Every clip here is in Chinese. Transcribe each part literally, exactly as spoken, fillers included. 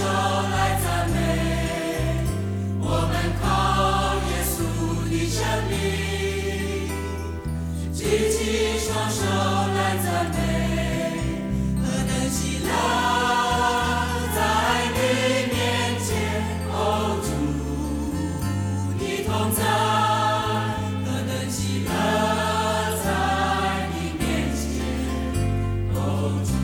来赞美，我们靠耶稣的生命，举起双手来赞美，何等喜乐在你面前，哦主，你同在，何等喜乐在你面前，哦主。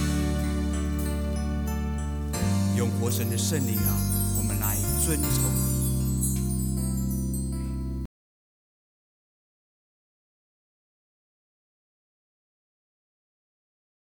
用活神的圣灵啊，我们来遵从你。